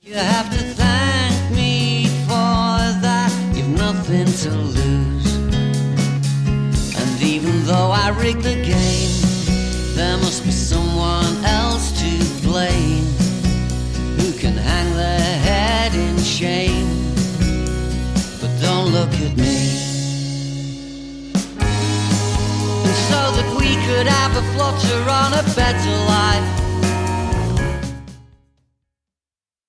You have to thank me for that. You've nothing to lose. And even though I rigged the game, there must be someone else to blame, who can hang their head in shame. But don't look at me. And so that we could have a flutter on a better life,